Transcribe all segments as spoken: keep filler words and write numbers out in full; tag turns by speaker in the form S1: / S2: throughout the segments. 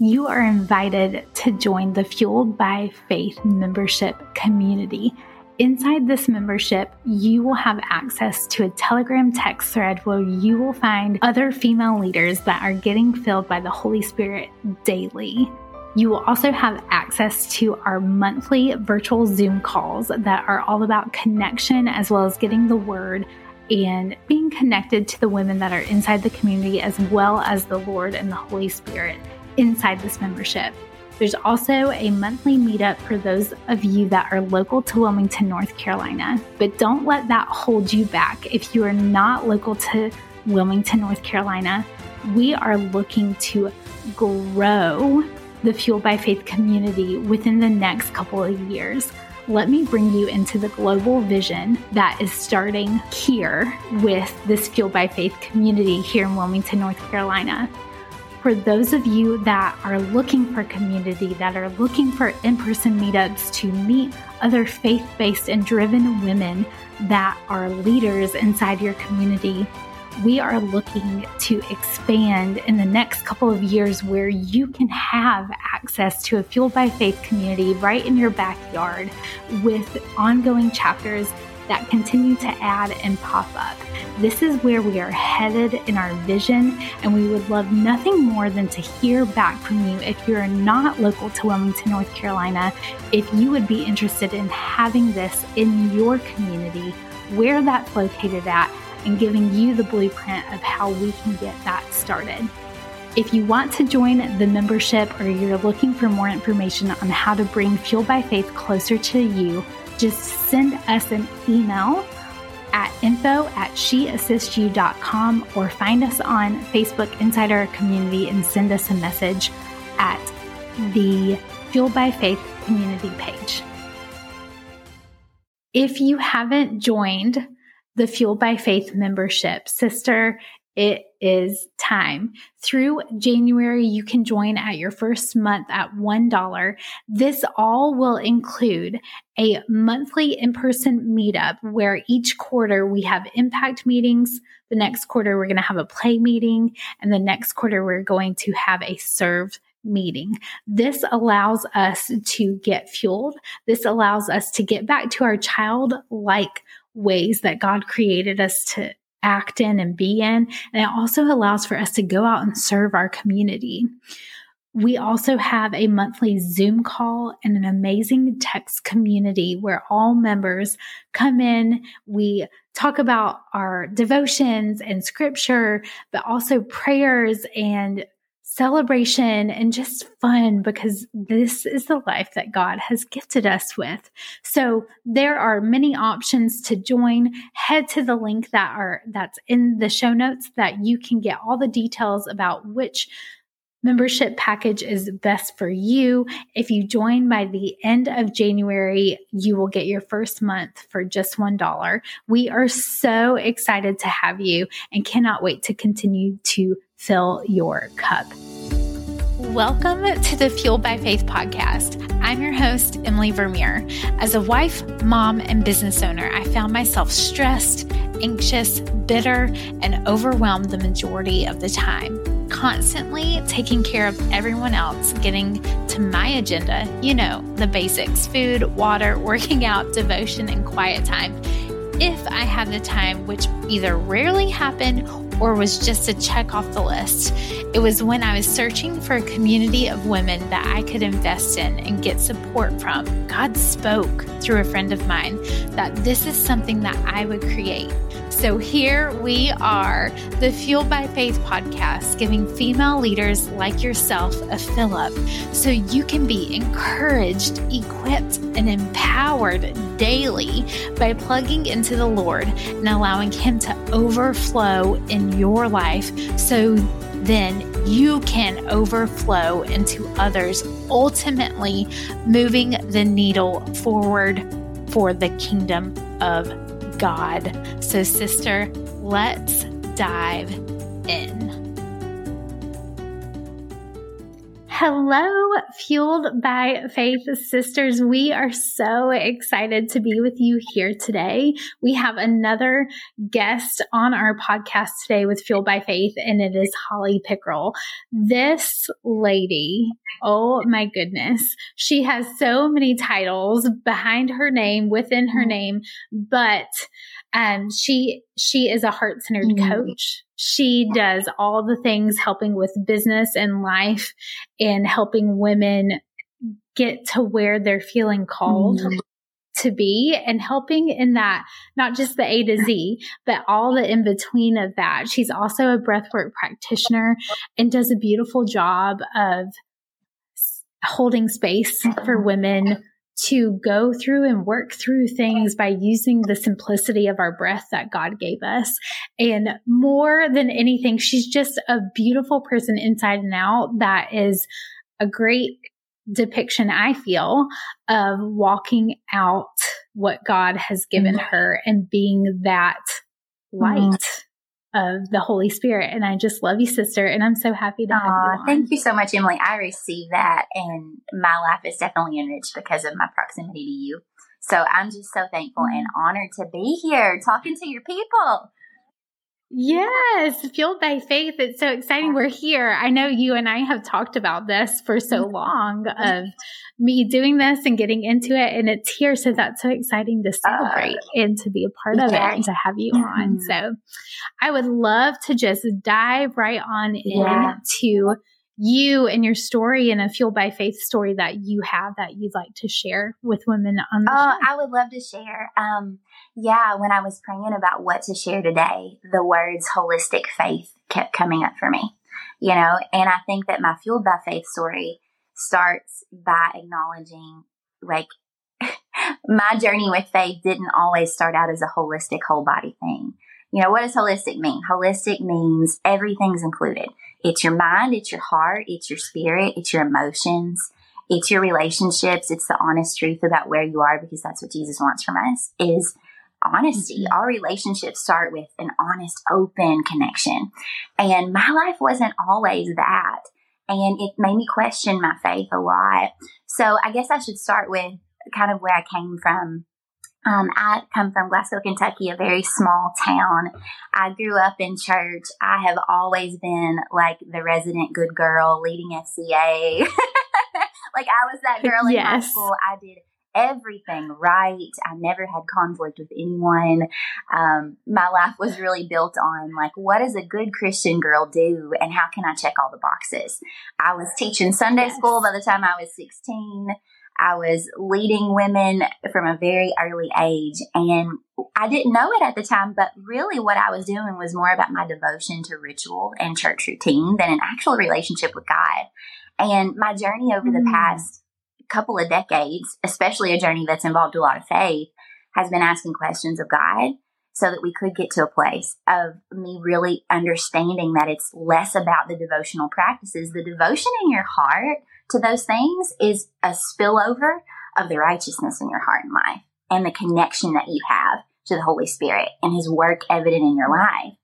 S1: you are invited to join the Fueled by Faith membership community. Inside this membership, you will have access to a Telegram text thread where you will find other female leaders that are getting filled by the Holy Spirit daily. You will also have access to our monthly virtual Zoom calls that are all about connection as well as getting the word and being connected to the women that are inside the community as well as the Lord and the Holy Spirit inside this membership. There's also a monthly meetup for those of you that are local to Wilmington, North Carolina. But don't let that hold you back. If you are not local to Wilmington, North Carolina, we are looking to grow the Fueled by Faith community within the next couple of years. Let me bring you into the global vision that is starting here with this Fueled by Faith community here in Wilmington, North Carolina. For those of you that are looking for community, that are looking for in-person meetups to meet other faith-based and driven women that are leaders inside your community, we are looking to expand in the next couple of years where you can have access to a Fueled by Faith community right in your backyard with ongoing chapters that continue to add and pop up. This is where we are headed in our vision, and we would love nothing more than to hear back from you if you're not local to Wilmington, North Carolina, if you would be interested in having this in your community, where that's located at, and giving you the blueprint of how we can get that started. If you want to join the membership or you're looking for more information on how to bring Fueled by Faith closer to you, just send us an email at info at she assists you dot com or find us on Facebook inside our community and send us a message at the Fueled by Faith community page. If you haven't joined the Fueled by Faith membership, sister, it is time. Through January, you can join at your first month at one dollar. This all will include a monthly in-person meetup where each quarter we have impact meetings. The next quarter, we're going to have a play meeting. And the next quarter, we're going to have a serve meeting. This allows us to get fueled. This allows us to get back to our childlike ways that God created us to act in and be in. And it also allows for us to go out and serve our community. We also have a monthly Zoom call and an amazing text community where all members come in. We talk about our devotions and scripture, but also prayers and celebration and just fun, because this is the life that God has gifted us with. So there are many options to join. Head to the link that are that's in the show notes that you can get all the details about which membership package is best for you. If you join by the end of January, you will get your first month for just one dollar. We are so excited to have you and cannot wait to continue to fill your cup. Welcome to the Fueled by Faith podcast. I'm your host, Emily Vermeer. As a wife, mom, and business owner, I found myself stressed, anxious, bitter, and overwhelmed the majority of the time, constantly taking care of everyone else, getting to my agenda, you know, the basics, food, water, working out, devotion, and quiet time. If I had the time, which either rarely happened or was just a check off the list. It was when I was searching for a community of women that I could invest in and get support from. God spoke through a friend of mine that this is something that I would create. So here we are, the Fueled by Faith podcast, giving female leaders like yourself a fill up so you can be encouraged, equipped, and empowered daily by plugging into the Lord and allowing Him to overflow in your life so then you can overflow into others, ultimately moving the needle forward for the kingdom of God. So, sister, let's dive in. Hello, Fueled by Faith sisters. We are so excited to be with you here today. We have another guest on our podcast today with Fueled by Faith, and it is Holly Pickrell. This lady, oh my goodness, she has so many titles behind her name, within her name, but um, she she is a heart-centered mm-hmm. coach. She does all the things helping with business and life and helping women get to where they're feeling called mm-hmm. to be, and helping in that, not just the A to Z, but all the in between of that. She's also a breathwork practitioner and does a beautiful job of holding space for women to go through and work through things by using the simplicity of our breath that God gave us. And more than anything, she's just a beautiful person inside and out that is a great depiction, I feel, of walking out what God has given mm-hmm. her and being that light mm-hmm. of the Holy Spirit. And I just love you, sister. And I'm so happy to have
S2: Aww,
S1: you on.
S2: Thank you so much, Emily. I receive that. And my life is definitely enriched because of my proximity to you. So I'm just so thankful mm-hmm. and honored to be here talking to your people.
S1: Yes, Fueled by Faith. It's so exciting. We're here. I know you and I have talked about this for so long, of me doing this and getting into it, and it's here. So that's so exciting to celebrate uh, and to be a part of yeah. it and to have you mm-hmm. on. So I would love to just dive right on
S2: yeah.
S1: into you and your story, and a Fueled by Faith story that you have that you'd like to share with women on the
S2: oh,
S1: show.
S2: I would love to share. Um, yeah, when I was praying about what to share today, the words holistic faith kept coming up for me, you know, and I think that my Fueled by Faith story starts by acknowledging, like, my journey with faith didn't always start out as a holistic whole body thing. You know, what does holistic mean? Holistic means everything's included. It's your mind, it's your heart, it's your spirit, it's your emotions, it's your relationships, it's the honest truth about where you are, because that's what Jesus wants from us, is honesty. Our relationships start with an honest, open connection. And my life wasn't always that. And it made me question my faith a lot. So I guess I should start with kind of where I came from. Um, I come from Glasgow, Kentucky, a very small town. I grew up in church. I have always been like the resident good girl, leading F C A. Like, I was that girl in yes. high school. I did everything right. I never had conflict with anyone. Um, my life was really built on, like, what does a good Christian girl do, and how can I check all the boxes? I was teaching Sunday yes. school by the time I was sixteen. I was leading women from a very early age, and I didn't know it at the time, but really what I was doing was more about my devotion to ritual and church routine than an actual relationship with God. And my journey over mm. the past couple of decades, especially a journey that's involved a lot of faith, has been asking questions of God so that we could get to a place of me really understanding that it's less about the devotional practices. The devotion in your heart to those things is a spillover of the righteousness in your heart and life, and the connection that you have to the Holy Spirit and His work evident in your life.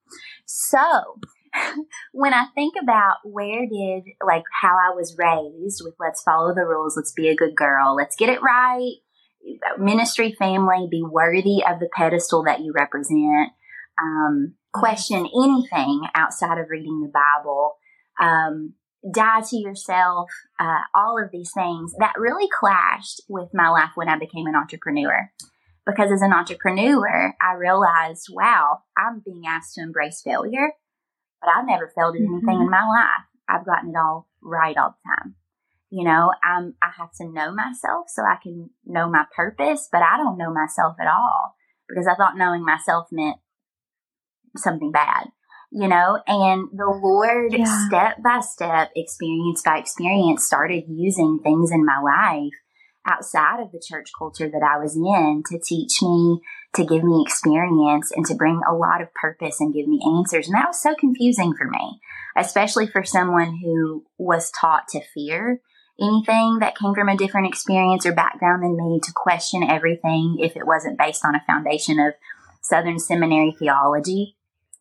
S2: So when I think about where did, like, how I was raised with, let's follow the rules, let's be a good girl, let's get it right, ministry, family, be worthy of the pedestal that you represent, um, question anything outside of reading the Bible, um, die to yourself, uh, all of these things, that really clashed with my life when I became an entrepreneur. Because as an entrepreneur, I realized, wow, I'm being asked to embrace failure, but I've never failed at anything mm-hmm. in my life. I've gotten it all right all the time. You know, I'm, I have to know myself so I can know my purpose, but I don't know myself at all, because I thought knowing myself meant something bad, you know, and the Lord yeah. step by step, experience by experience, started using things in my life outside of the church culture that I was in to teach me, to give me experience, and to bring a lot of purpose and give me answers. And that was so confusing for me, especially for someone who was taught to fear anything that came from a different experience or background than me, to question everything if it wasn't based on a foundation of Southern seminary theology.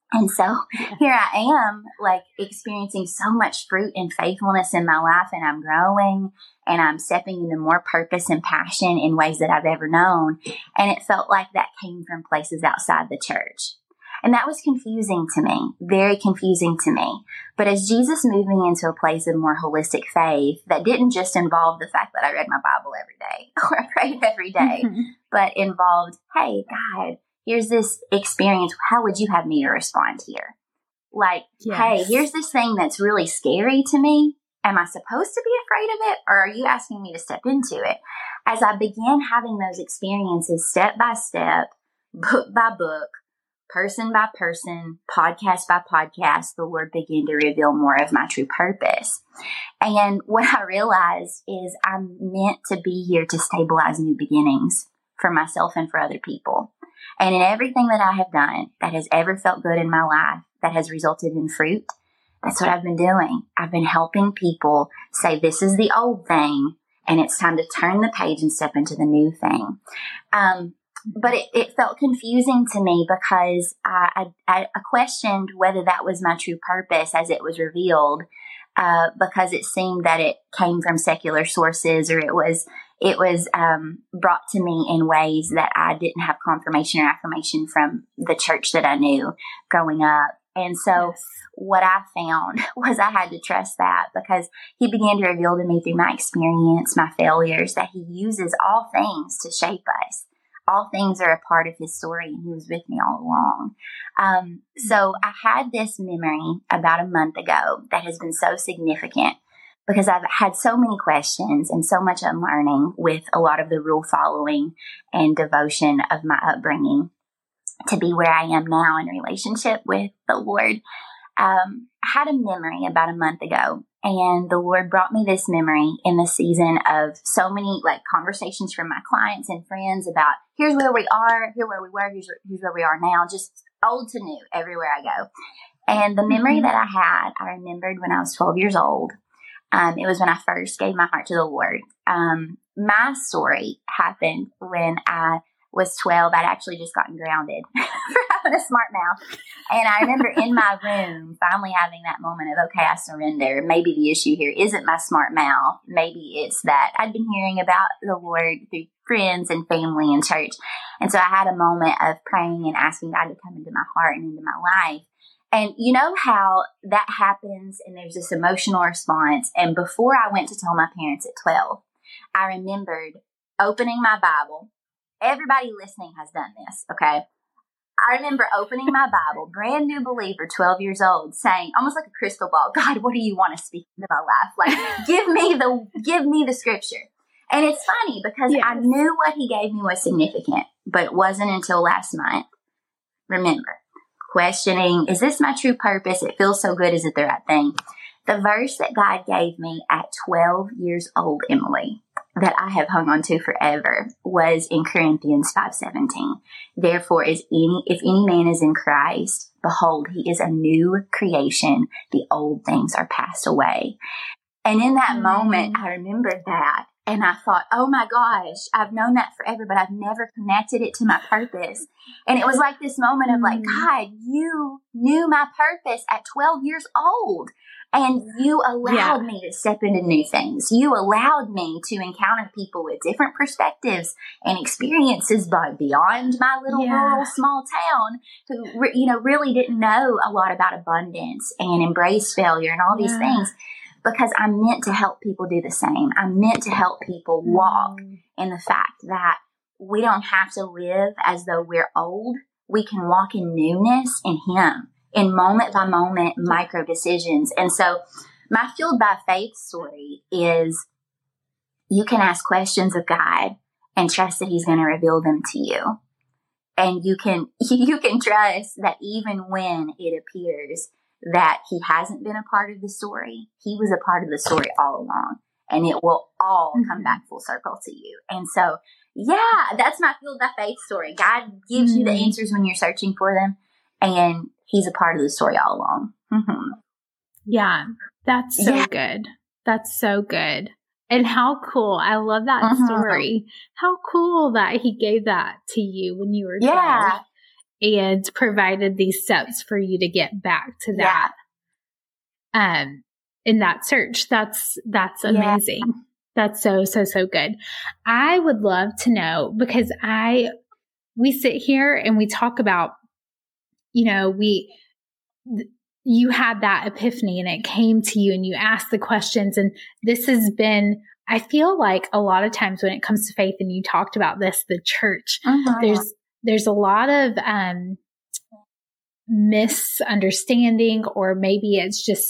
S2: And so here I am, like experiencing so much fruit and faithfulness in my life, and I'm growing and I'm stepping into more purpose and passion in ways that I've ever known. And it felt like that came from places outside the church. And that was confusing to me, very confusing to me. But as Jesus moved me into a place of more holistic faith that didn't just involve the fact that I read my Bible every day or I prayed every day, mm-hmm. but involved, hey, God, here's this experience. How would you have me to respond here? Like, yes. Hey, here's this thing that's really scary to me. Am I supposed to be afraid of it, or are you asking me to step into it? As I began having those experiences step by step, book by book, person by person, podcast by podcast, the Lord began to reveal more of my true purpose. And what I realized is I'm meant to be here to stabilize new beginnings for myself and for other people. And in everything that I have done that has ever felt good in my life, that has resulted in fruit, that's what I've been doing. I've been helping people say, this is the old thing, and it's time to turn the page and step into the new thing. Um, but it, it felt confusing to me because I, I, I questioned whether that was my true purpose as it was revealed, uh, because it seemed that it came from secular sources, or it was it was um, brought to me in ways that I didn't have confirmation or affirmation from the church that I knew growing up. And so yes. What I found was I had to trust that, because he began to reveal to me through my experience, my failures, that he uses all things to shape us. All things are a part of his story, and he was with me all along. Um, so I had this memory about a month ago that has been so significant, because I've had so many questions and so much unlearning with a lot of the rule following and devotion of my upbringing to be where I am now in relationship with the Lord. Um, I had a memory about a month ago, and the Lord brought me this memory in the season of so many like conversations from my clients and friends about here's where we are, here where we were, here's, here's where we are now, just old to new everywhere I go. And the memory mm-hmm. that I had, I remembered when I was twelve years old. Um, it was when I first gave my heart to the Lord. Um, my story happened when I was twelve. I'd actually just gotten grounded for having a smart mouth. And I remember in my room finally having that moment of, okay, I surrender. Maybe the issue here isn't my smart mouth. Maybe it's that I'd been hearing about the Lord through friends and family and church. And so I had a moment of praying and asking God to come into my heart and into my life. And you know how that happens, and there's this emotional response. And before I went to tell my parents at twelve, I remembered opening my Bible. Everybody listening has done this, okay? I remember opening my Bible, brand new believer, twelve years old, saying, almost like a crystal ball, God, what do you want to speak into my life? Like, give me the, give me the scripture. And it's funny because yes. I knew what he gave me was significant, but it wasn't until last month. Remember, questioning, is this my true purpose? It feels so good. Is it the right thing? The verse that God gave me at twelve years old, Emily, that I have hung on to forever was in Corinthians five seventeen. Therefore, is any if any man is in Christ, behold, he is a new creation. The old things are passed away. And in that mm-hmm. moment, I remembered that. And I thought, oh my gosh, I've known that forever, but I've never connected it to my purpose. And it was like this moment of like, God, you knew my purpose at twelve years old. And you allowed yeah. me to step into new things. You allowed me to encounter people with different perspectives and experiences by beyond my little yeah. rural small town who, you know, really didn't know a lot about abundance and embrace failure and all these yeah. things. Because I'm meant to help people do the same. I'm meant to help people walk mm. in the fact that we don't have to live as though we're old. We can walk in newness in Him, in moment by moment micro decisions. And so my Fueled by Faith story is you can ask questions of God and trust that He's going to reveal them to you. And you can, you can trust that even when it appears that He hasn't been a part of the story, He was a part of the story all along, and it will all mm-hmm. come back full circle to you. And so, yeah, that's my Fueled by Faith story. God gives mm-hmm. you the answers when you're searching for them, and He's a part of the story all along. Mm-hmm.
S1: Yeah, that's so yeah. good. That's so good. And how cool. I love that mm-hmm. story. How cool that He gave that to you when you were twelve.
S2: Yeah.
S1: and provided these steps for you to get back to that. Yeah. Um, in that search. That's, that's amazing. Yeah. That's so, so, so good. I would love to know, because I, we sit here and we talk about, you know, we, th- you had that epiphany and it came to you and you asked the questions. And this has been, I feel like a lot of times when it comes to faith, and you talked about this, the church, uh-huh. there's, there's a lot of, um, misunderstanding, or maybe it's just,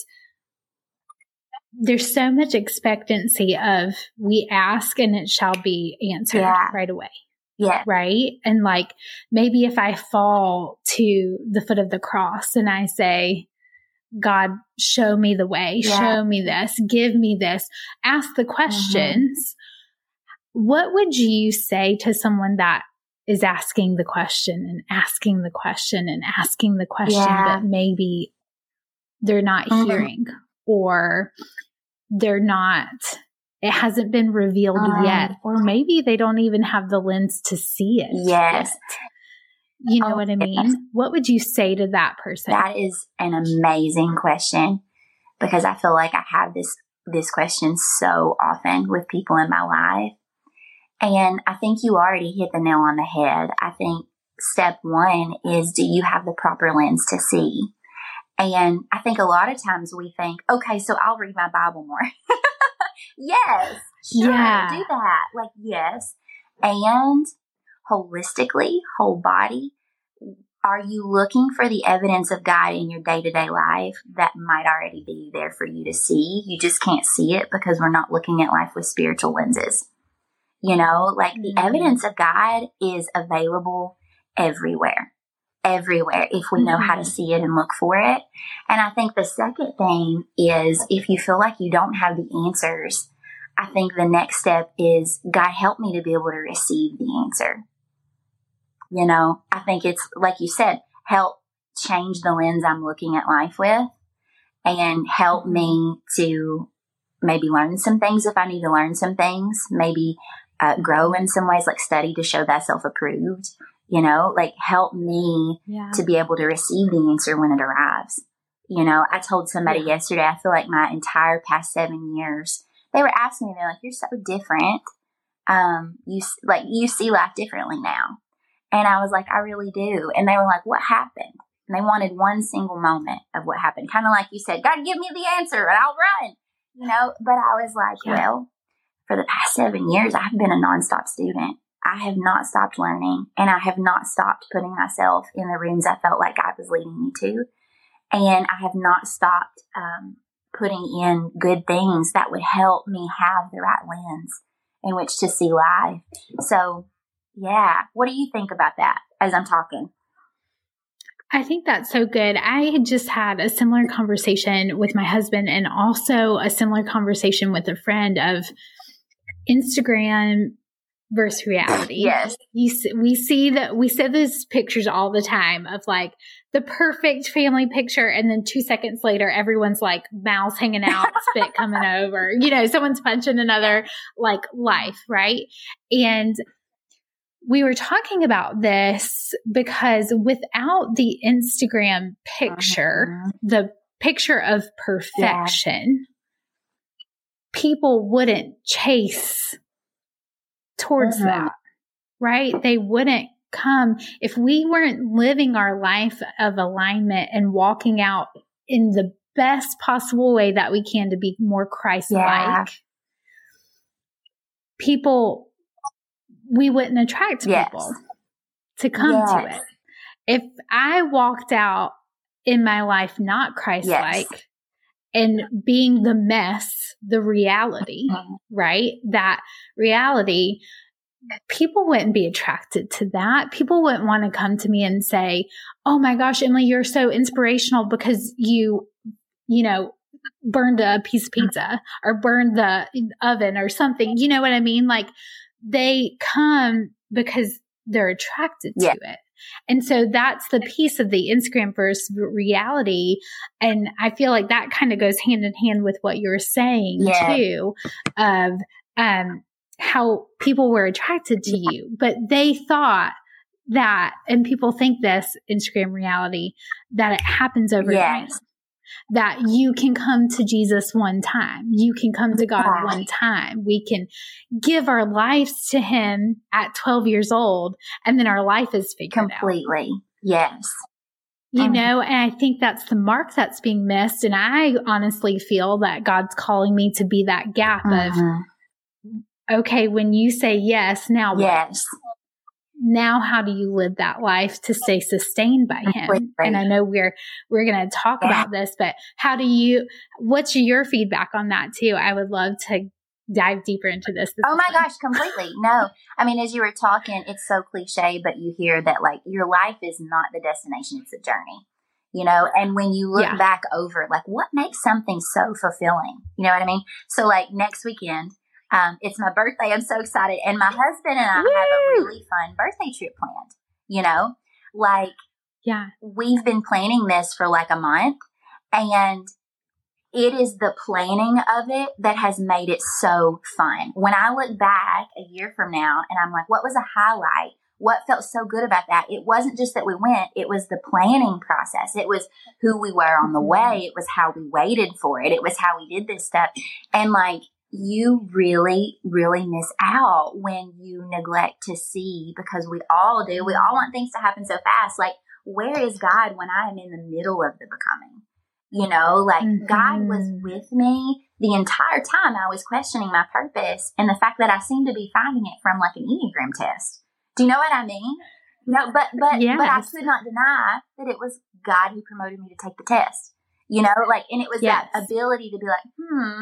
S1: there's so much expectancy of, we ask and it shall be answered yeah. right away.
S2: Yeah.
S1: Right. And like, maybe if I fall to the foot of the cross and I say, God, show me the way, yeah. show me this, give me this, ask the questions. Mm-hmm. What would you say to someone that is asking the question and asking the question and asking the question, yeah. but maybe they're not mm-hmm. hearing, or they're not, it hasn't been revealed um, yet, or maybe they don't even have the lens to see it.
S2: Yes.
S1: Yet. You know oh, what I mean? Yes. What would you say to that person?
S2: That is an amazing question, because I feel like I have this, this question so often with people in my life. And I think you already hit the nail on the head. I think step one is, do you have the proper lens to see? And I think a lot of times we think, okay, so I'll read my Bible more. Yes, sure, yeah. do that. Like, yes. And holistically, whole body, are you looking for the evidence of God in your day-to-day life that might already be there for you to see? You just can't see it because we're not looking at life with spiritual lenses. You know, like mm-hmm. the evidence of God is available everywhere, everywhere, if we know mm-hmm. how to see it and look for it. And I think the second thing is, if you feel like you don't have the answers, I think the next step is, God, help me to be able to receive the answer. You know, I think it's, like you said, help change the lens I'm looking at life with, and help me to maybe learn some things if I need to learn some things, maybe uh, grow in some ways, like study to show thyself approved, you know, like help me yeah. to be able to receive the answer when it arrives. You know, I told somebody yeah. yesterday, I feel like my entire past seven years, they were asking me, they're like, you're so different. Um, you like, you see life differently now. And I was like, I really do. And they were like, what happened? And they wanted one single moment of what happened. Kind of like you said, God, give me the answer and I'll run, you know? But I was like, yeah. well, for the past seven years, I've been a nonstop student. I have not stopped learning, and I have not stopped putting myself in the rooms I felt like God was leading me to. And I have not stopped um, putting in good things that would help me have the right lens in which to see life. So, yeah. What do you think about that as I'm talking?
S1: I think that's so good. I had just had a similar conversation with my husband, and also a similar conversation with a friend of Instagram versus reality.
S2: Yes.
S1: You see, we see that we see those pictures all the time of like the perfect family picture. And then two seconds later, everyone's like mouths hanging out, spit coming over, you know, someone's punching another, like life. Right. And we were talking about this because without the Instagram picture, uh-huh. the picture of perfection, yeah. people wouldn't chase towards uh-huh. that, right? They wouldn't come if we weren't living our life of alignment and walking out in the best possible way that we can to be more Christ-like. Yeah. People, we wouldn't attract yes. people to come yes. to it. If I walked out in my life not Christ-like yes. and being the mess, the reality, mm-hmm. right? That reality, people wouldn't be attracted to that. People wouldn't want to come to me and say, oh my gosh, Emily, you're so inspirational because you, you know, burned a piece of pizza or burned the oven or something. You know what I mean? Like, they come because they're attracted yeah. to it. And so that's the piece of the Instagram versus reality. And I feel like that kind of goes hand in hand with what you're saying yeah. too, of um, how people were attracted to you, but they thought that, and people think this, Instagram reality, that it happens overnight.
S2: Yes.
S1: That you can come to Jesus one time. You can come to God
S2: Right.
S1: one time. We can give our lives to him at twelve years old, and then our life is figured
S2: Completely.
S1: out.
S2: Yes.
S1: You
S2: Mm.
S1: know, and I think that's the mark that's being missed. And I honestly feel that God's calling me to be that gap
S2: Mhm.
S1: of, okay, when you say yes, now what?
S2: Yes.
S1: Now how do you live that life to stay sustained by him?
S2: Completely.
S1: And I know we're we're going to talk
S2: Yeah.
S1: about this, but how do you, what's your feedback on that too? I would love to dive deeper into this. This
S2: Oh
S1: is
S2: my
S1: fun.
S2: gosh, completely. No, I mean, as you were talking, it's so cliche, but you hear that like your life is not the destination, it's a journey, you know? And when you look
S1: Yeah.
S2: back over, like what makes something so fulfilling? You know what I mean? So like next weekend, um, it's my birthday. I'm so excited. And my husband and I
S1: Woo!
S2: have a really fun birthday trip planned, you know, like
S1: Yeah.
S2: we've been planning this for like a month, and it is the planning of it that has made it so fun. When I look back a year from now and I'm like, what was a highlight? What felt so good about that? It wasn't just that we went, it was the planning process. It was who we were on the way. It was how we waited for it. It was how we did this stuff. And like, you really, really miss out when you neglect to see, because we all do. We all want things to happen so fast. Like, where is God when I am in the middle of the becoming? You know, like
S1: Mm-hmm.
S2: God was with me the entire time I was questioning my purpose, and the fact that I seem to be finding it from like an Enneagram test. Do you know what I mean? No, but but
S1: Yes.
S2: but I could not deny that it was God who promoted me to take the test. You know, like, and it was
S1: Yes.
S2: that ability to be like, hmm,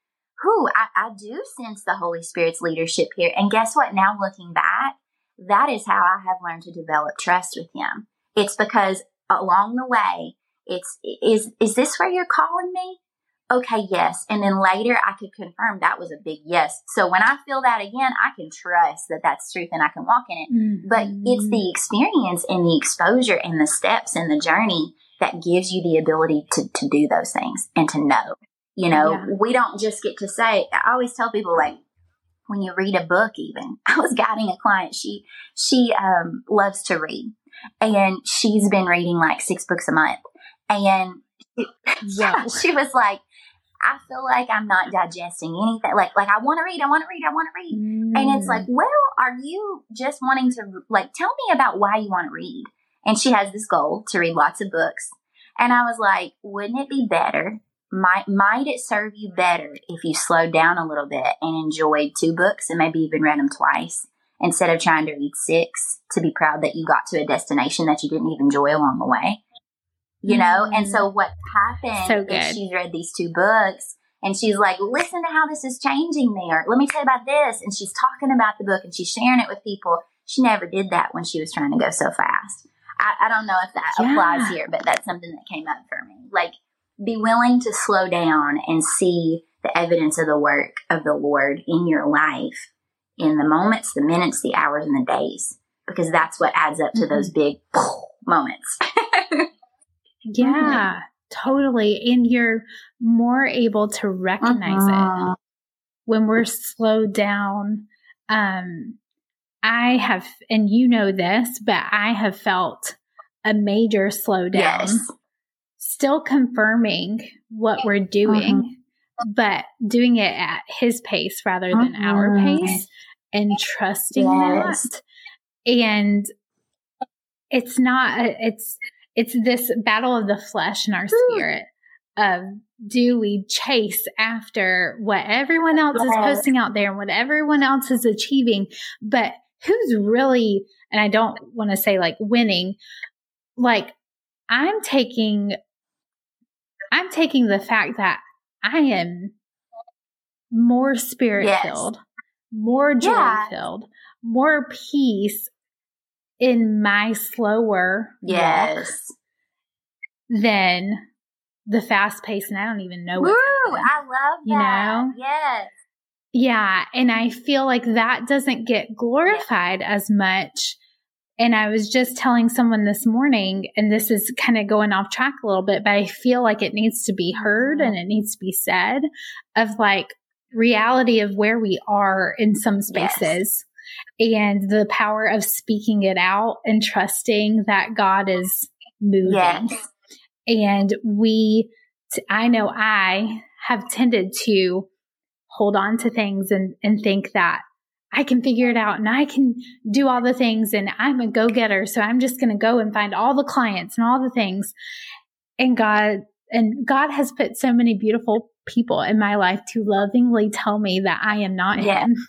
S2: who I, I do sense the Holy Spirit's leadership here. And guess what? Now looking back, that is how I have learned to develop trust with him. It's because along the way, it's, is, is this where you're calling me? Okay, yes. And then later I could confirm that was a big yes. So when I feel that again, I can trust that that's truth and I can walk in it.
S1: Mm-hmm.
S2: But it's the experience and the exposure and the steps and the journey that gives you the ability to, to do those things and to know. You know,
S1: Yeah.
S2: we don't just get to say, I always tell people, like, when you read a book, even, I was guiding a client. She, she, um, loves to read, and she's been reading like six books a month. And it, yeah, she was like, I feel like I'm not digesting anything. Like, like I want to read, I want to read, I want to read.
S1: Mm.
S2: And it's like, well, are you just wanting to, like, tell me about why you want to read? And she has this goal to read lots of books. And I was like, wouldn't it be better? Might, might it serve you better if you slowed down a little bit and enjoyed two books and maybe even read them twice, instead of trying to read six to be proud that you got to a destination that you didn't even enjoy along the way? You know?
S1: Mm.
S2: And so what happened
S1: So
S2: is
S1: good.
S2: she's read these two books and she's like, listen to how this is changing me, or let me tell you about this. And she's talking about the book and she's sharing it with people. She never did that when she was trying to go so fast. I, I don't know if that
S1: Yeah.
S2: applies here, but that's something that came up for me. Like, be willing to slow down and see the evidence of the work of the Lord in your life, in the moments, the minutes, the hours, and the days, because that's what adds up to
S1: Mm-hmm.
S2: those big moments.
S1: Yeah, totally. And you're more able to recognize
S2: Uh-huh.
S1: it when we're slowed down. Um, I have, and you know this, but I have felt a major slowdown,
S2: Yes.
S1: still confirming what we're doing, but doing it at his pace rather than our
S2: Mhm.
S1: pace, and trusting
S2: Yes.
S1: that. And it's not, it's, it's this battle of the flesh and our spirit of, do we chase after what everyone else is
S2: Yes.
S1: posting out there and what everyone else is achieving, but who's really, and I don't want to say like winning, like I'm taking, I'm taking the fact that I am more spirit filled,
S2: Yes.
S1: more joy
S2: Yeah.
S1: filled, more peace in my slower walk
S2: Yes.
S1: than the fast pace. And I don't even know
S2: Woo!
S1: what's happening.
S2: I love that.
S1: You know?
S2: Yes.
S1: Yeah. And I feel like that doesn't get glorified as much. And I was just telling someone this morning, and this is kind of going off track a little bit, but I feel like it needs to be heard and it needs to be said, of like reality of where we are in some spaces. and the power of speaking it out and trusting that God is moving.
S2: Yes.
S1: And we, I know I have tended to hold on to things and, and think that I can figure it out and I can do all the things and I'm a go-getter. So I'm just going to go and find all the clients and all the things. And God, and God has put so many beautiful people in my life to lovingly tell me that I am not
S2: Yeah.
S1: him,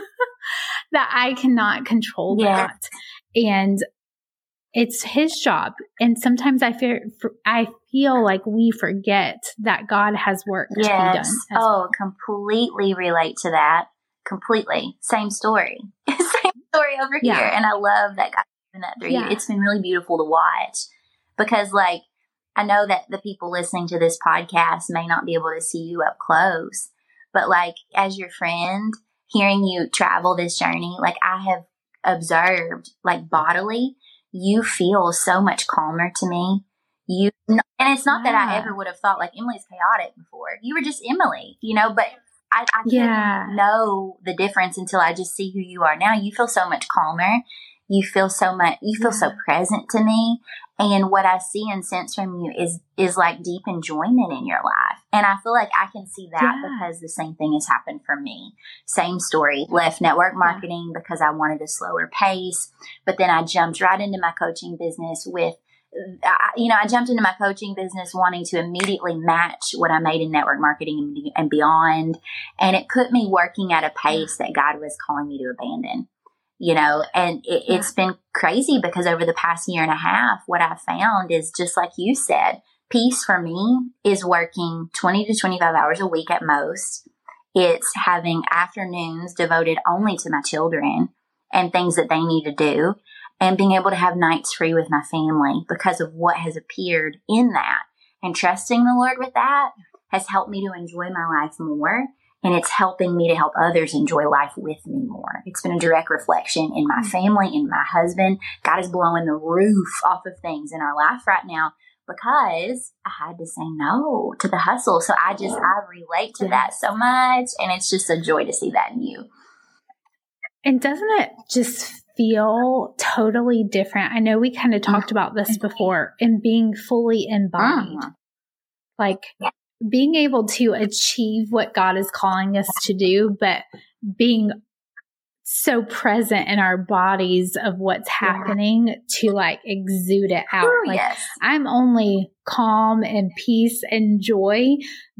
S1: that I cannot control
S2: Yeah.
S1: that. And it's his job. And sometimes I fear, I feel like we forget that God has work
S2: yes.
S1: to be done. as
S2: Oh,
S1: well.
S2: completely relate to that. Completely. Same story. Same story over
S1: Yeah.
S2: here. And I love that God's doing that through
S1: Yeah.
S2: you. It's been really beautiful to watch because, like, I know that the people listening to this podcast may not be able to see you up close, but, like, as your friend, hearing you travel this journey, like, I have observed, like, bodily, you feel so much calmer to me. You, and it's not
S1: Yeah.
S2: that I ever would have thought, like, Emily's chaotic before. You were just Emily, you know, but I, I
S1: Yeah.
S2: couldn't know the difference until I just see who you are now. You feel so much calmer. You feel so much, you feel
S1: Yeah.
S2: so present to me. And what I see and sense from you is, is like deep enjoyment in your life. And I feel like I can see that
S1: Yeah.
S2: because the same thing has happened for me. Same story. Left network marketing yeah. because I wanted a slower pace. But then I jumped right into my coaching business with, I, you know, I jumped into my coaching business wanting to immediately match what I made in network marketing and, and beyond. And it put me working at a pace that God was calling me to abandon. You know, and it,
S1: Yeah.
S2: it's been crazy because over the past year and a half, what I found is just like you said, peace for me is working twenty to twenty-five hours a week at most. It's having afternoons devoted only to my children and things that they need to do, and being able to have nights free with my family because of what has appeared in that. And trusting the Lord with that has helped me to enjoy my life more. And it's helping me to help others enjoy life with me more. It's been a direct reflection in my family, in my husband. God is blowing the roof off of things in our life right now because I had to say no to the hustle. So I just, I relate to
S1: Yeah.
S2: that so much. And it's just a joy to see that in you.
S1: And doesn't it just feel totally different? I know we kind of talked about this before, in being fully embodied.
S2: Mm.
S1: Like,
S2: Yeah.
S1: being able to achieve what God is calling us to do, but being so present in our bodies of what's happening yeah. to like exude it out.
S2: Ooh,
S1: like
S2: yes.
S1: I'm only calm and peace and joy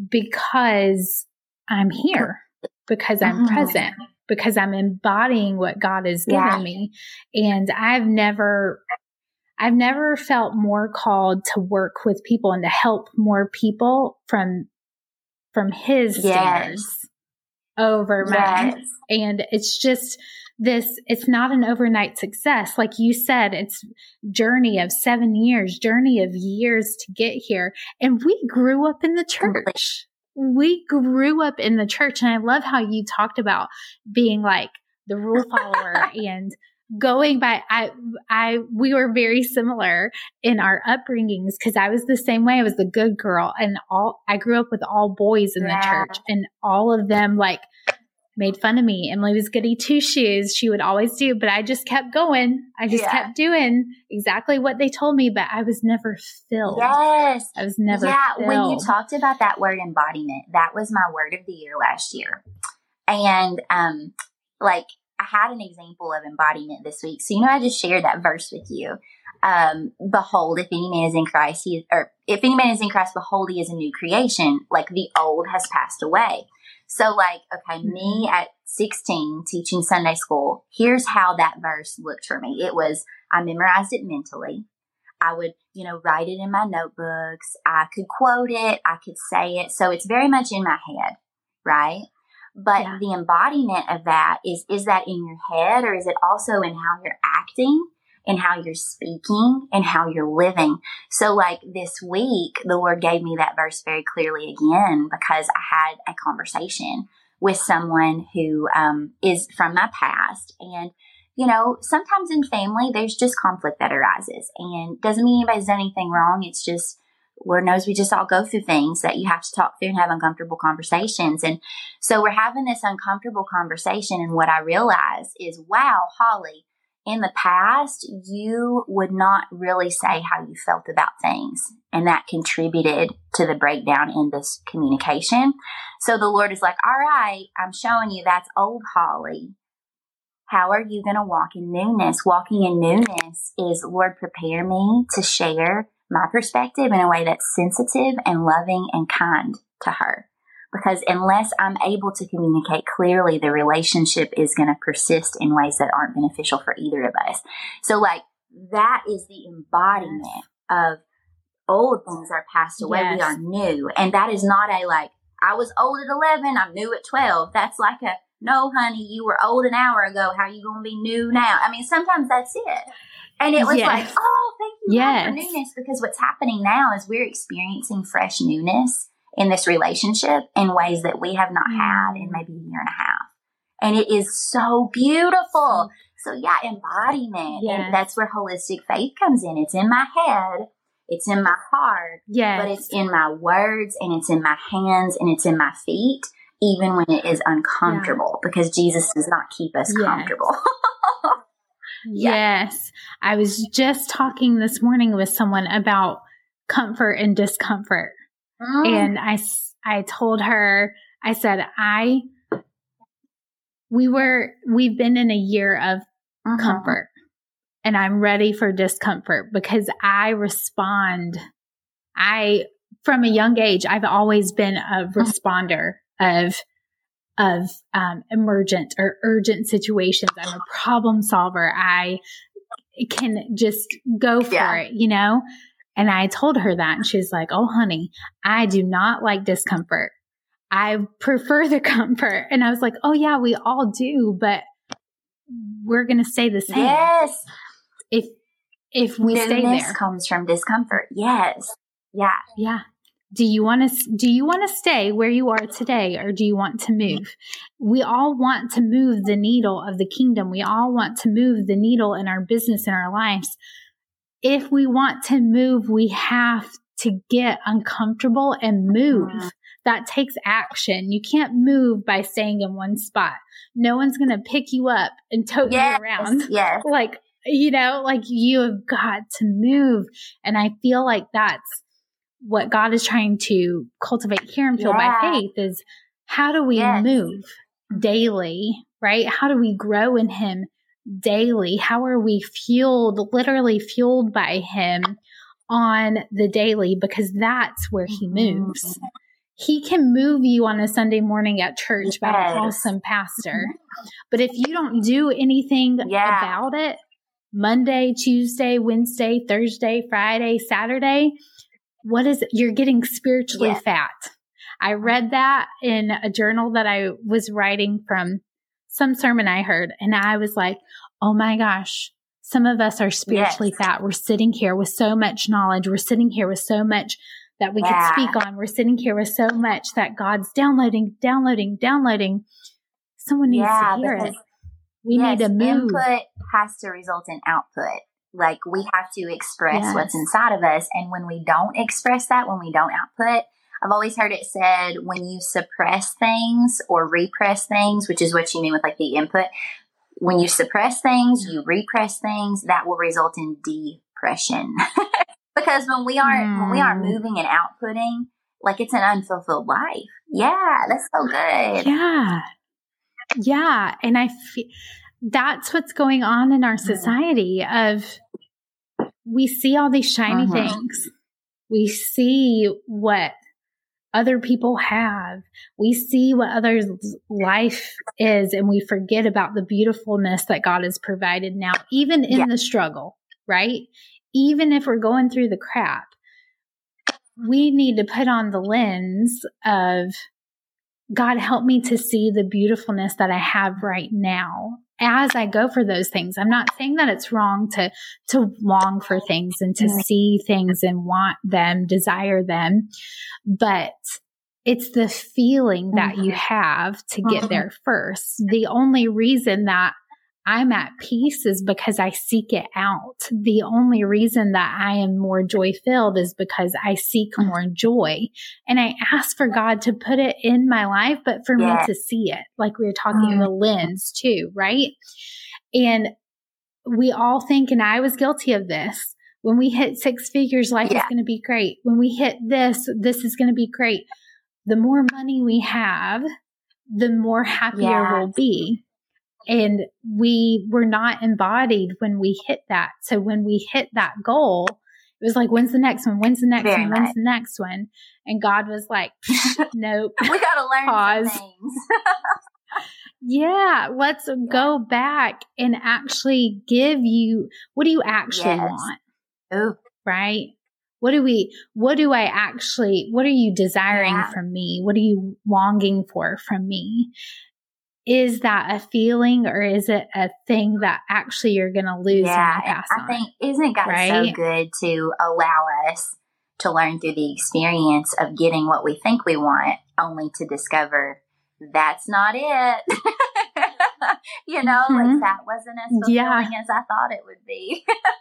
S1: because I'm here, because I'm mm-hmm. present, because I'm embodying what God has given yeah. me. And I've never I've never felt more called to work with people and to help more people from from his
S2: yes.
S1: standards over
S2: yes.
S1: mine. And it's just this, it's not an overnight success. Like you said, it's journey of seven years, journey of years to get here. And we grew up in the church. We grew up in the church. And I love how you talked about being like the rule follower and going by, I, I, we were very similar in our upbringings because I was the same way. I was the good girl, and all, I grew up with all boys in
S2: yeah.
S1: the church, and all of them like made fun of me. Emily was goody two shoes. She would always do, but I just kept going. I just
S2: yeah.
S1: kept doing exactly what they told me, but I was never filled.
S2: Yes.
S1: I was never
S2: yeah.
S1: filled.
S2: When you talked about that word embodiment, that was my word of the year last year. And, um, like, I had an example of embodiment this week. So, you know, I just shared that verse with you. Um, behold, if any man is in Christ, he is, or if any man is in Christ, behold, he is a new creation. Like the old has passed away. So like, okay, mm-hmm. me at sixteen teaching Sunday school, here's how that verse looked for me. It was, I memorized it mentally. I would, you know, write it in my notebooks. I could quote it. I could say it. So it's very much in my head, right? But yeah. the embodiment of that is, is that in your head, or is it also in how you're acting and how you're speaking and how you're living? So like this week, the Lord gave me that verse very clearly again, because I had a conversation with someone who um, is from my past. And, you know, sometimes in family, there's just conflict that arises, and doesn't mean anybody's done anything wrong. It's just Lord knows we just all go through things that you have to talk through and have uncomfortable conversations. And so we're having this uncomfortable conversation. And what I realize is, wow, Holly, in the past, you would not really say how you felt about things. And that contributed to the breakdown in this communication. So the Lord is like, all right, I'm showing you that's old Holly. How are you going to walk in newness? Walking in newness is, Lord, prepare me to share my perspective in a way that's sensitive and loving and kind to her. Because unless I'm able to communicate clearly, the relationship is going to persist in ways that aren't beneficial for either of us. So like that is the embodiment of old things are passed away. Yes. We are new. And that is not a like, I was old at eleven, I'm new at twelve. That's like a, no, honey, you were old an hour ago. How are you going to be new now? I mean, sometimes that's it. And it was yes. like, oh, thank you yes. for newness. Because what's happening now is we're experiencing fresh newness in this relationship in ways that we have not had in maybe a year and a half. And it is so beautiful. So yeah, embodiment. Yes. And that's where holistic faith comes in. It's in my head. It's in my heart. Yes. But it's in my words, and it's in my hands, and it's in my feet, even when it is uncomfortable, yeah. because Jesus does not keep us yes. comfortable. yeah.
S1: Yes. I was just talking this morning with someone about comfort and discomfort. Mm. And I, I told her, I said, I, we were, we've been in a year of mm-hmm. comfort, and I'm ready for discomfort because I respond. I, from a young age, I've always been a responder of, of, um, emergent or urgent situations. I'm a problem solver. I can just go for yeah. it, you know? And I told her that, and she's like, oh, honey, I do not like discomfort. I prefer the comfort. And I was like, oh, yeah, we all do, but we're going to stay the same.
S2: Yes.
S1: If, if we
S2: Newness
S1: stay there.
S2: comes from discomfort. Yes. Yeah.
S1: Yeah. Do you want to, do you want to stay where you are today, or do you want to move? We all want to move the needle of the kingdom. We all want to move the needle in our business, in our lives. If we want to move, we have to get uncomfortable and move. Mm-hmm. That takes action. You can't move by staying in one spot. No one's going to pick you up and tote
S2: yes,
S1: you around.
S2: Yes.
S1: Like, you know, like you have got to move. And I feel like that's what God is trying to cultivate here in Fueled yeah. by Faith is, how do we yes. move daily, right? How do we grow in Him daily? How are we fueled, literally fueled by Him on the daily? Because that's where He moves. Mm-hmm. He can move you on a Sunday morning at church yes. by an awesome pastor. But if you don't do anything yeah. about it, Monday, Tuesday, Wednesday, Thursday, Friday, Saturday, what is it? You're getting spiritually yes. fat. I read that in a journal that I was writing from some sermon I heard, and I was like, oh my gosh, some of us are spiritually yes. fat. We're sitting here with so much knowledge. We're sitting here with so much that we yeah. could speak on. We're sitting here with so much that God's downloading, downloading, downloading. Someone needs yeah, to hear it. We yes, need to move.
S2: Input has to result in output. Like, we have to express yes. what's inside of us. And when we don't express that, when we don't output, I've always heard it said, when you suppress things or repress things, which is what you mean with like the input, when you suppress things, you repress things, that will result in depression. Because when we aren't, mm. when we aren't moving and outputting, like, it's an unfulfilled life. Yeah, that's so good.
S1: Yeah. Yeah. And I feel that's what's going on in our society of, we see all these shiny uh-huh. things. We see what other people have. We see what others' life is, and we forget about the beautifulness that God has provided now, even in yeah. the struggle, right? Even if we're going through the crap, we need to put on the lens of, God, help me to see the beautifulness that I have right now as I go for those things. I'm not saying that it's wrong to, to long for things and to mm-hmm. see things and want them, desire them, but it's the feeling that mm-hmm. you have to get mm-hmm. there first. The only reason that I'm at peace is because I seek it out. The only reason that I am more joy filled is because I seek more joy. And I ask for God to put it in my life, but for
S2: Yes.
S1: me to see it, like we were talking,
S2: Mm.
S1: the lens too, right? And we all think, and I was guilty of this, when we hit six figures, life
S2: Yeah.
S1: is going to be great. When we hit this, this is going to be great. The more money we have, the more happier
S2: Yeah.
S1: we'll be. And we were not embodied when we hit that. So when we hit that goal, it was like, when's the next one? When's the next
S2: Very
S1: one? When's
S2: much.
S1: the next one? And God was like, nope.
S2: We got to learn
S1: Pause.
S2: some things.
S1: Yeah, let's go back and actually give you, what do you actually
S2: Yes.
S1: want?
S2: Ooh.
S1: Right? What do we, what do I actually, what are you desiring
S2: Yeah.
S1: from me? What are you longing for from me? Is that a feeling or is it a thing that actually you're going to lose
S2: Yeah.
S1: when you pass
S2: I
S1: on?
S2: think, isn't God so
S1: Right?
S2: good to allow us to learn through the experience of getting what we think we want, only to discover that's not it. You know,
S1: Mhm.
S2: like that wasn't as fulfilling
S1: Yeah.
S2: as I thought it would be.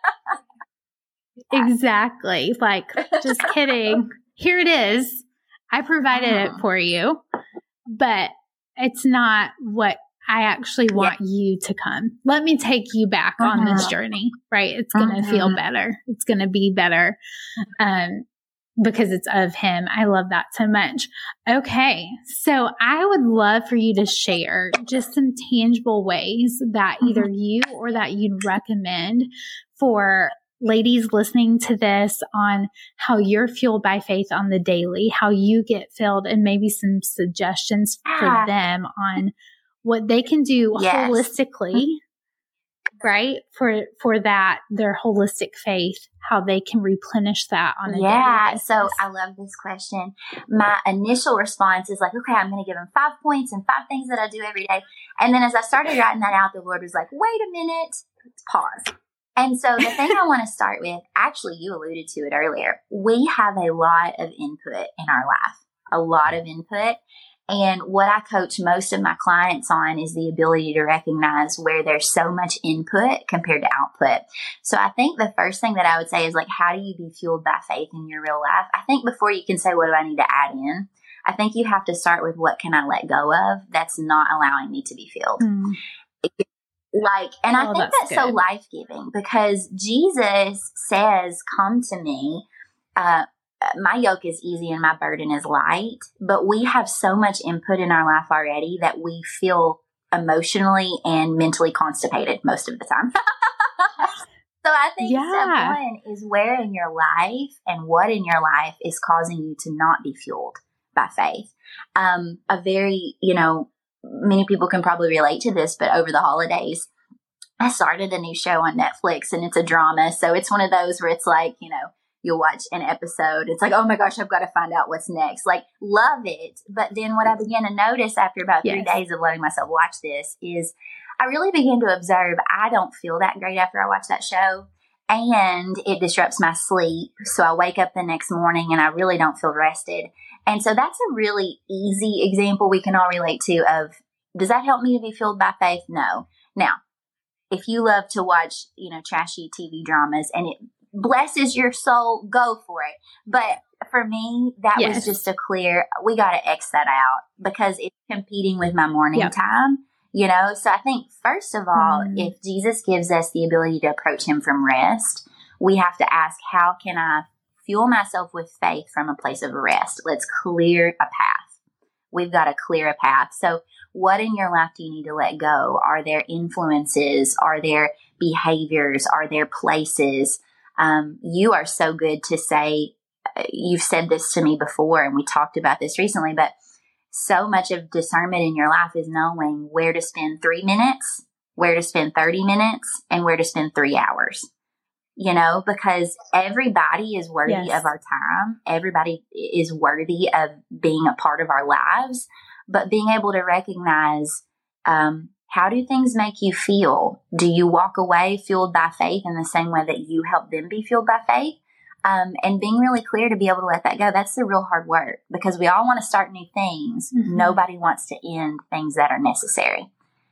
S1: Exactly. Like, just kidding. Here it is. I provided it
S2: Mhm.
S1: for you, but it's not what I actually want you to come. Let me take you back on this
S2: Mhm.
S1: journey, right? It's going to feel
S2: Mhm.
S1: better. It's going to be better. Um, because it's of him. I love that so much. Okay. So I would love for you to share just some tangible ways that either you or that you'd recommend for ladies listening to this on how you're fueled by faith on the daily, how you get filled, and maybe some suggestions for
S2: Ah.
S1: them on what they can do
S2: Yes.
S1: holistically, right? For, for that, their holistic faith, how they can replenish that on a daily
S2: Yeah.
S1: basis.
S2: So I love this question. My initial response is like, okay, I'm going to give them five points and five things that I do every day. And then as I started writing that out, the Lord was like, wait a minute, pause. And so the thing I want to start with, actually, you alluded to it earlier. We have a lot of input in our life, a lot of input. And what I coach most of my clients on is the ability to recognize where there's so much input compared to output. So I think the first thing that I would say is like, how do you be fueled by faith in your real life? I think before you can say, what do I need to add in? I think you have to start with, what can I let go of that's not allowing me to be filled?
S1: Mm.
S2: Like, and I
S1: Oh,
S2: think
S1: that's
S2: that's so
S1: good.
S2: life-giving because Jesus says, come to me. Uh, my yoke is easy and my burden is light, but we have so much input in our life already that we feel emotionally and mentally constipated most of the time. So I think
S1: Yeah.
S2: step one is where in your life and what in your life is causing you to not be fueled by faith. Um, a very, you know, many people can probably relate to this, but over the holidays, I started a new show on Netflix and it's a drama. So it's one of those where it's like, you know, you'll watch an episode. It's like, oh my gosh, I've got to find out what's next. Like, love it. But then what I began to notice after about three
S1: Yes.
S2: days of letting myself watch this is I really began to observe I don't feel that great after I watch that show. And it disrupts my sleep. So I wake up the next morning and I really don't feel rested. And so that's a really easy example we can all relate to of, does that help me to be fueled by faith? No. Now, if you love to watch, you know, trashy T V dramas and it blesses your soul, go for it. But for me, that
S1: Yes.
S2: was just a clear, we got to X that out because it's competing with my morning
S1: Yep.
S2: time, you know? So I think first of all,
S1: Mm.
S2: if Jesus gives us the ability to approach him from rest, we have to ask, how can I fuel myself with faith from a place of rest? Let's clear a path. We've got to clear a path. So what in your life do you need to let go? Are there influences? Are there behaviors? Are there places? Um, you are so good to say, uh, you've said this to me before and we talked about this recently, but so much of discernment in your life is knowing where to spend three minutes, where to spend thirty minutes, and where to spend three hours. You know, because everybody is worthy
S1: Yes.
S2: of our time. Everybody is worthy of being a part of our lives, but being able to recognize, um, how do things make you feel? Do you walk away fueled by faith in the same way that you help them be fueled by faith? Um, and being really clear to be able to let that go. That's the real hard work because we all want to start new things.
S1: Mhm.
S2: Nobody wants to end things that are necessary.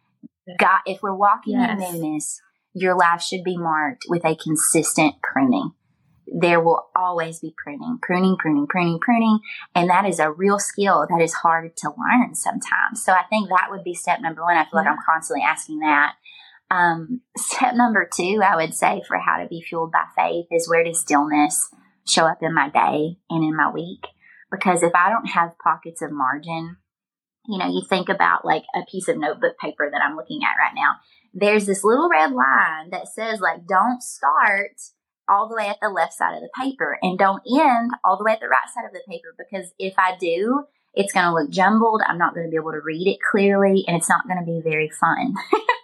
S2: God, if we're walking
S1: Yes.
S2: in newness, your life should be marked with a consistent pruning. There will always be pruning, pruning, pruning, pruning, pruning. And that is a real skill that is hard to learn sometimes. So I think that would be step number one. I feel yeah. like I'm constantly asking that. Um, step number two, I would say, for how to be fueled by faith is, where does stillness show up in my day and in my week? Because if I don't have pockets of margin, you know, you think about like a piece of notebook paper that I'm looking at right now. There's this little red line that says, like, don't start all the way at the left side of the paper and don't end all the way at the right side of the paper, because if I do, it's going to look jumbled. I'm not going to be able to read it clearly, and it's not going to be very fun.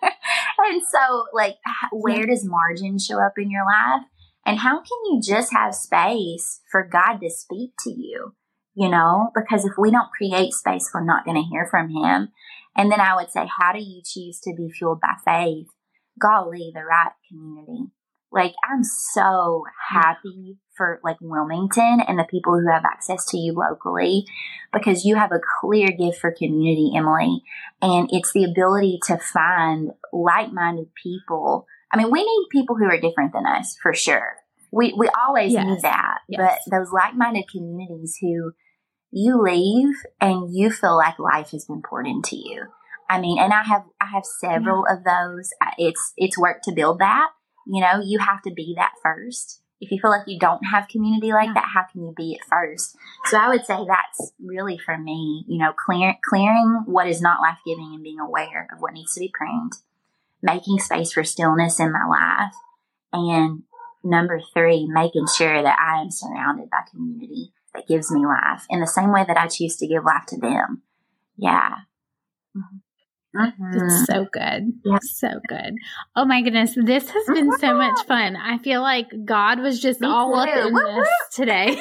S2: And so, like, where does margin show up in your life? And how can you just have space for God to speak to you? You know, because if we don't create space, we're not going to hear from him. And then I would say, how do you choose to be fueled by faith? Golly, the right community. Like, I'm so happy for like Wilmington and the people who have access to you locally, because you have a clear gift for community, Emily. And it's the ability to find like-minded people. I mean, we need people who are different than us, for sure. We, we always yes. need that. Yes. But those like-minded communities who you leave and you feel like life has been poured into you. I mean, and I have, I have several yeah. of those. It's, it's work to build that. You know, you have to be that first. If you feel like you don't have community like yeah. that, how can you be it first? So I would say that's really, for me, you know, clear, clearing what is not life-giving and being aware of what needs to be pruned, making space for stillness in my life. And number three, making sure that I am surrounded by community that gives me life in the same way that I choose to give life to them. Yeah.
S1: Mm-hmm. It's so good. Yeah. So good. Oh my goodness. This has been so much fun. I feel like God was just Me all too. Up in Woo-hoo. This today.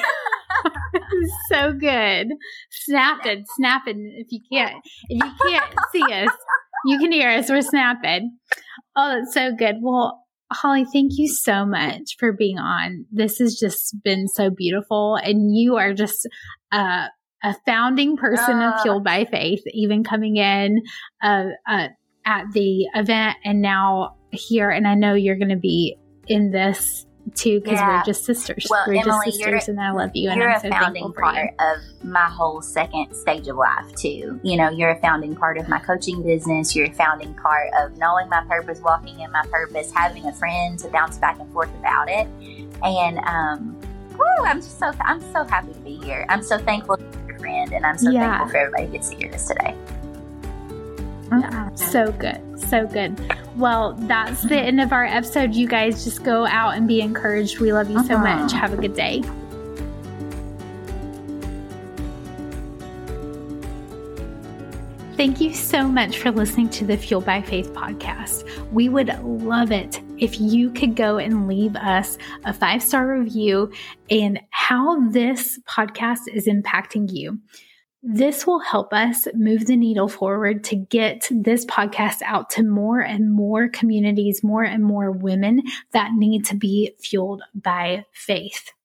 S1: So good. Snapping, snapping. If you can't, if you can't see us, you can hear us. We're snapping. Oh, that's so good. Well, Holly, thank you so much for being on. This has just been so beautiful. And you are just, uh, a founding person uh, of Fueled by Faith, even coming in uh, uh, at the event and now here. And I know you're going to be in this too, because yeah. we're just sisters.
S2: Well,
S1: we're
S2: Emily,
S1: just sisters, and I love you.
S2: You're
S1: and I'm
S2: a
S1: so
S2: founding part of my whole second stage of life too. You know, you're a founding part of my coaching business. You're a founding part of knowing my purpose, walking in my purpose, having a friend to bounce back and forth about it. And um, woo, I'm just so I'm so happy to be here. I'm so thankful. Friend, and I'm so yeah. thankful for everybody who gets to hear this today.
S1: Yeah, so good. So good. Well, that's the end of our episode. You guys just go out and be encouraged. We love you so uh-huh. much. Have a good day. Thank you so much for listening to the Fueled by Faith podcast. We would love it if you could go and leave us a five-star review and how this podcast is impacting you. This will help us move the needle forward to get this podcast out to more and more communities, more and more women that need to be fueled by faith.